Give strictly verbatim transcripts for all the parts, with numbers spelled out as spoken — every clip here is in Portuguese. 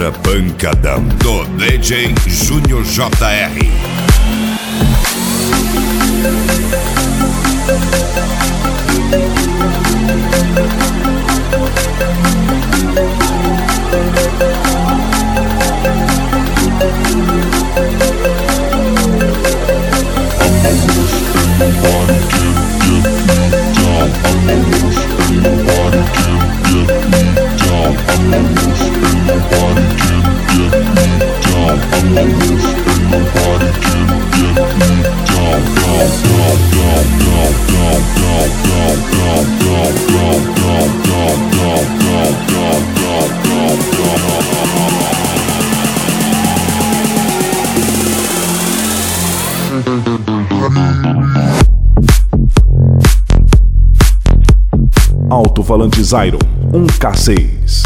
Mega Pancadão do D J Júnior J R. Alto-falante Zyron um K seis.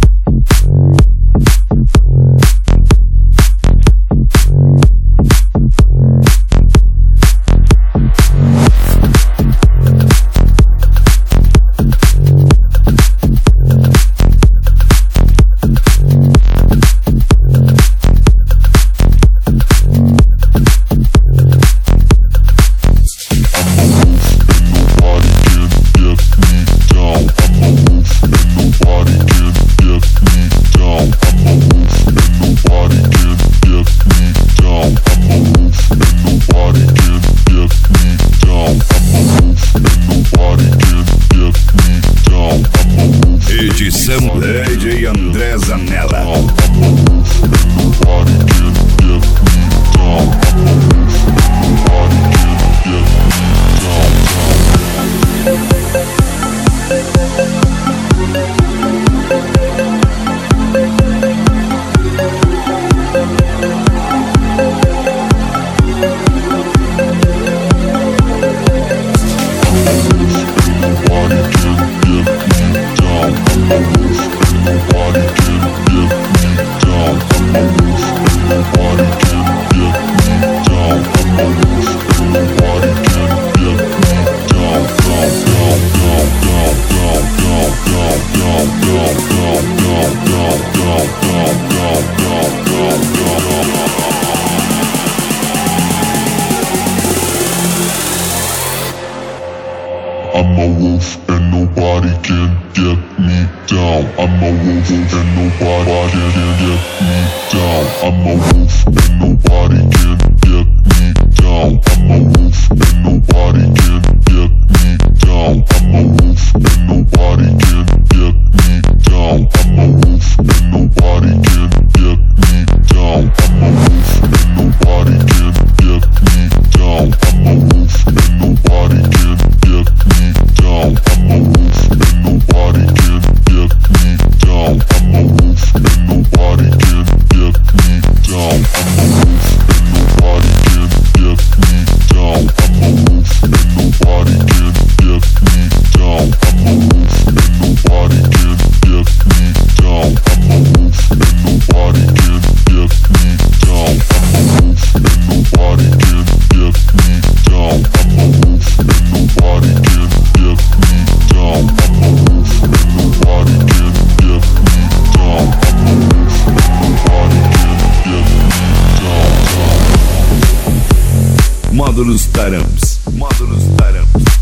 Edição D J André Zanella. I'm a wolf and nobody can get me down. I'm a wolf and nobody can get me down. I'm a wolf and nobody can get me down. I'm a wolf and nobody can get me down. I'm a wolf and nobody can get me down. I'm a wolf and nobody can get me down. I'm a wolf and nobody can get me down. I'm a wolf and nobody can get me down. I'm a wolf and nobody can get me down. I'm a wolf and nobody can get me down. I'm a wolf and nobody can get me down. I'm a wolf and nobody can get me down. I'm a wolf and nobody can get me down. I'm a wolf and nobody can get me down. I'm a wolf and nobody can get me down. I'm a wolf and nobody can get me down. I'm a wolf and nobody can get me down. I'm a wolf and nobody can get me down. Módulos Tarams. Módulos Tarams.